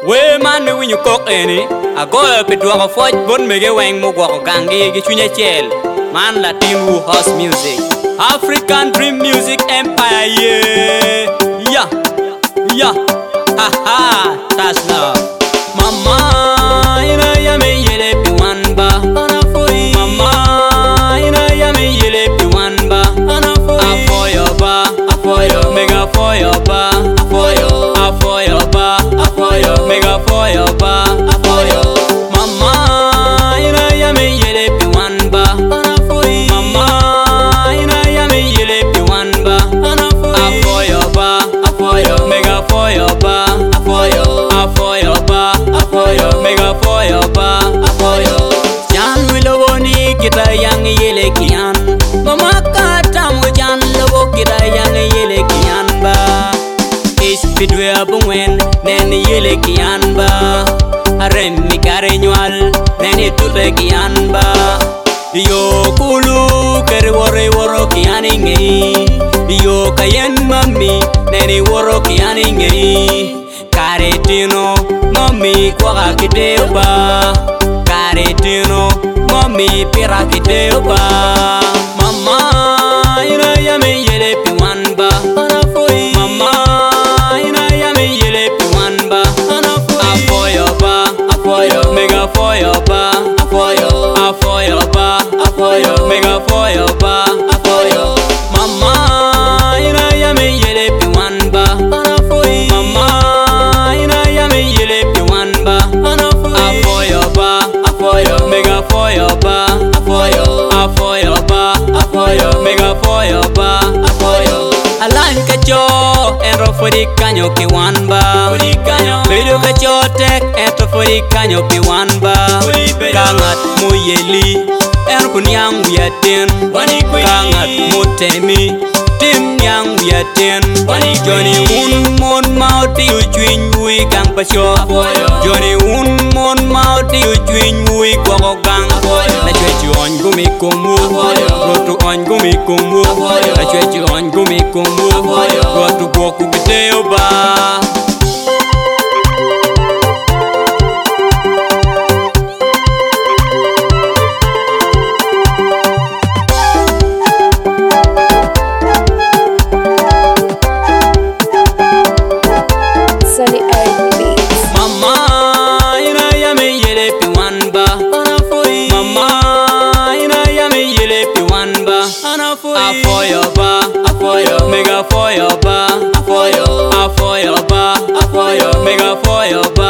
We man me when you cook any I go up it walk a forge bun me get wang mo walk gangi get you chel man Latin who house music African dream music empire yeah ha ha that's love mama ina ya me yele pi wanba ana foi mama ina ya me yele pi wanba ana foi afoyo ba afoyo mega foyo ba afoyo afoyo ba afoyo mega foyo ba afoyo mama ina ya me yele pi wanba ana foi mama ina ya me yele pi wanba ana foi afoyo ba afoyo mega foyo ba afoyo afoyo ba afoyo mega foyo ba afoyo jan wilowoni kita yang yele kian mama kata mo jan lobo kita yang yele kian ba ispidwe abungen nen yele kian ba aren ni karenyal nen tupe kian ba yo kulu ker woro kian ngi yo kayen mami nen woro kian ngi Caretino, mami, kwa kideuba. Caretino, mami, pira kideuba. Mama, ina ya me yele pi wanba. Anafoi. Mama, ina ya me yele pi wanba. Anafoi. Afoyo ba, afoyo, mega foyo ba. Afoyo, afoyo ba, afoyo, mega foyo ba. Afoyo. Mama, ina ya me yele pi wanba. Anafoi. Mama. Mega foyo ba, afoyo, afoyo ba, afoyo, mega foyo ba, afoyo. Alan kacho, enro fodi kanyo ki wanba. Fodi kanyo. Bedo kacho tek, enro fodi kanyo ki wanba. Kangat muyeli, enro kunyang wiatin. Kangat mutemi, tim yang wiatin. Johnny un mon mauti ujuin wui kang pasyo. Johnny un mon mauti ujuin wui kwa gang. Na chwechi on gumi kumu, rotu on gumi kumu. Na chwechi on gumi kumu, rotu boku biteo ba. Afoyo ba, afoyo, mega foyo ba, afoyo, afoyo ba, afoyo, mega foyo ba.